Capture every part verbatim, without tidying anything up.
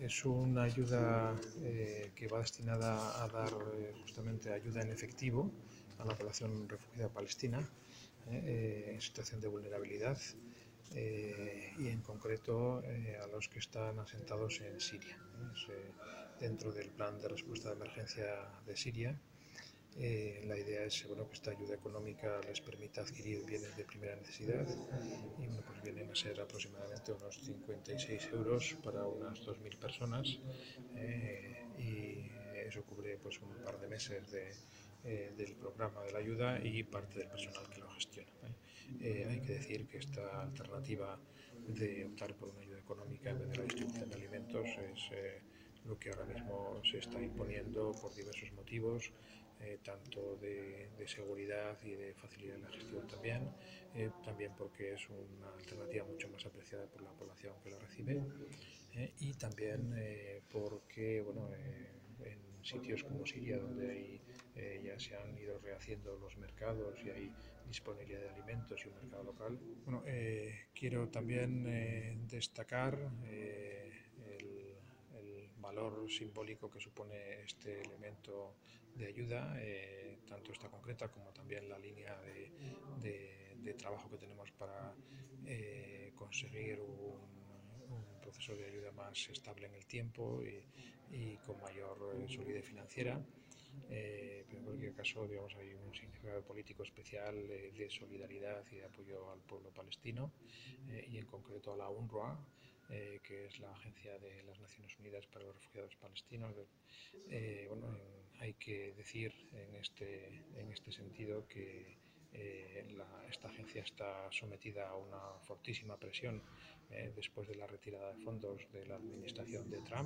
es una ayuda eh, que va destinada a dar eh, justamente ayuda en efectivo a la población refugiada palestina eh, en situación de vulnerabilidad eh, y en concreto eh, a los que están asentados en Siria. Es, eh, dentro del plan de respuesta de emergencia de Siria, Eh, la idea es bueno, que esta ayuda económica les permita adquirir bienes de primera necesidad y bueno, pues vienen a ser aproximadamente unos cincuenta y seis euros para unas dos mil personas eh, y eso cubre pues, un par de meses de, eh, del programa de la ayuda y parte del personal que lo gestiona. ¿eh? Eh, hay que decir que esta alternativa de optar por una ayuda económica en vez de la distribución de alimentos es eh, lo que ahora mismo se está imponiendo por diversos motivos, eh, tanto de, de seguridad y de facilidad en la gestión también, eh, también porque es una alternativa mucho más apreciada por la población que lo recibe, eh, y también eh, porque bueno, eh, en sitios como Siria, donde hay, eh, ya se han ido rehaciendo los mercados y hay disponibilidad de alimentos y un mercado local. Bueno, eh, quiero también eh, destacar eh, el, el valor simbólico que supone este elemento de ayuda, eh, tanto esta concreta como también la línea de, de, de trabajo que tenemos para eh, conseguir un un proceso de ayuda más estable en el tiempo y, y con mayor eh, solidez financiera. Eh, pero en cualquier caso, digamos, hay un significado político especial eh, de solidaridad y de apoyo al pueblo palestino eh, y en concreto a la UNRWA, eh, que es la Agencia de las Naciones Unidas para los Refugiados Palestinos. Eh, bueno, en, hay que decir en este, en este sentido que eh, la, esta agencia está sometida a una fortísima presión eh, después de la retirada de fondos de la administración de Trump,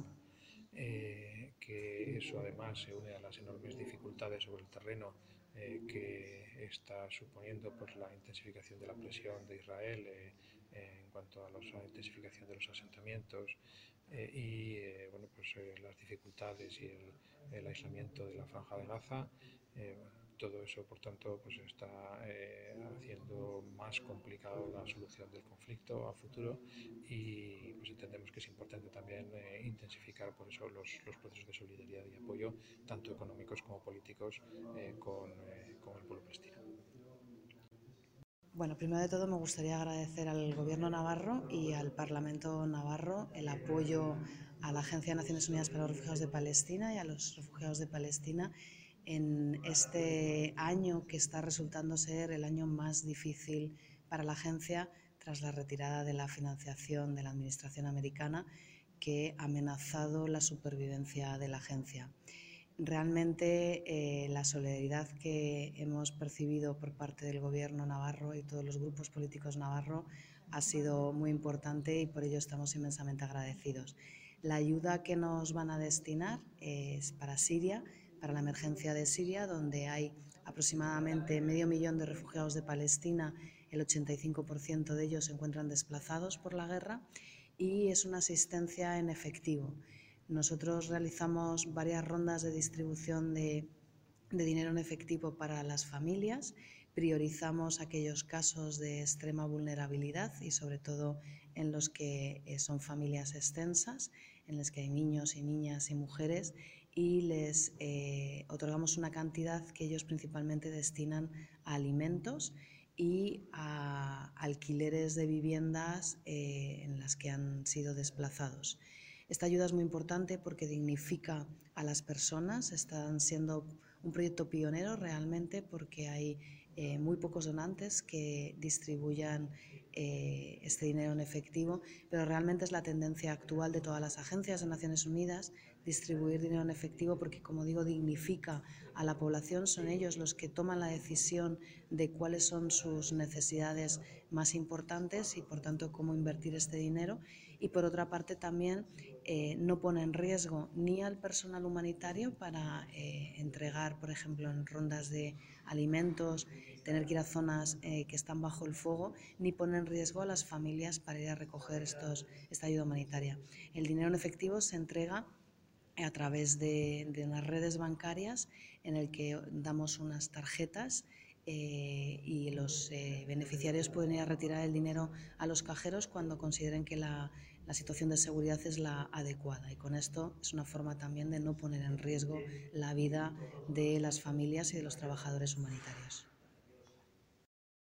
eh, que eso además se une a las enormes dificultades sobre el terreno eh, que está suponiendo pues, la intensificación de la presión de Israel eh, eh, en cuanto a los, la intensificación de los asentamientos eh, y eh, bueno, pues, eh, las dificultades y el, el aislamiento de la Franja de Gaza. Eh, todo eso, por tanto, pues está eh, haciendo más complicado la solución del conflicto a futuro y pues entendemos que es importante también eh, intensificar por eso los, los procesos de solidaridad y apoyo, tanto económicos como políticos, eh, con, eh, con el pueblo palestino. Bueno, primero de todo me gustaría agradecer al Gobierno navarro y al Parlamento navarro el apoyo a la Agencia de Naciones Unidas para los Refugiados de Palestina y a los refugiados de Palestina en este año que está resultando ser el año más difícil para la agencia tras la retirada de la financiación de la administración americana que ha amenazado la supervivencia de la agencia. Realmente eh, la solidaridad que hemos percibido por parte del Gobierno navarro y todos los grupos políticos navarros ha sido muy importante y por ello estamos inmensamente agradecidos. La ayuda que nos van a destinar es para Siria, para la emergencia de Siria, donde hay aproximadamente medio millón de refugiados de Palestina, el ochenta y cinco por ciento de ellos se encuentran desplazados por la guerra y es una asistencia en efectivo. Nosotros realizamos varias rondas de distribución de, de dinero en efectivo para las familias, priorizamos aquellos casos de extrema vulnerabilidad y sobre todo en los que son familias extensas, en los que hay niños y niñas y mujeres y les eh, otorgamos una cantidad que ellos principalmente destinan a alimentos y a alquileres de viviendas eh, en las que han sido desplazados. Esta ayuda es muy importante porque dignifica a las personas, están siendo un proyecto pionero realmente porque hay eh, muy pocos donantes que distribuyan eh, este dinero en efectivo, pero realmente es la tendencia actual de todas las agencias de Naciones Unidas distribuir dinero en efectivo porque, como digo, dignifica a la población, son ellos los que toman la decisión de cuáles son sus necesidades más importantes y, por tanto, cómo invertir este dinero y, por otra parte, también eh, no pone en riesgo ni al personal humanitario para eh, entregar, por ejemplo, en rondas de alimentos, tener que ir a zonas eh, que están bajo el fuego, ni pone en riesgo a las familias para ir a recoger estos, esta ayuda humanitaria. El dinero en efectivo se entrega a través de, de unas redes bancarias en el que damos unas tarjetas eh, y los eh, beneficiarios pueden ir a retirar el dinero a los cajeros cuando consideren que la, la situación de seguridad es la adecuada, y con esto es una forma también de no poner en riesgo la vida de las familias y de los trabajadores humanitarios.